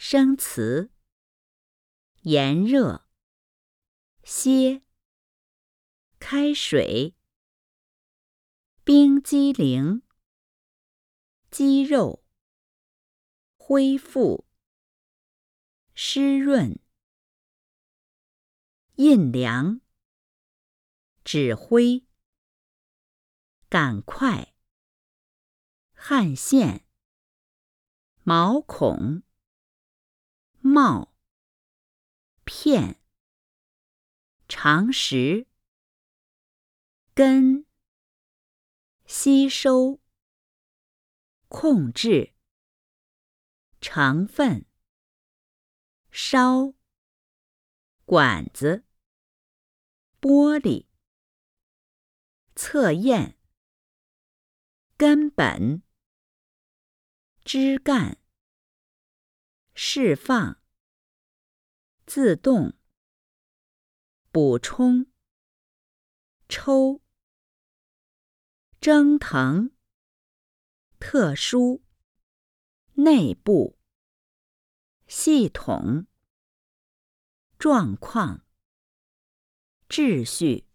生词，炎热，歇，开水，冰激凌，肌肉，恢复，湿润，印量，指挥，赶快，汗腺，毛孔，冒，片，常识，根，吸收，控制，成分，烧，管子，玻璃，测验，根本，枝干，释放，自动，补充，抽，蒸腾，特殊，内部，系统，状况，秩序。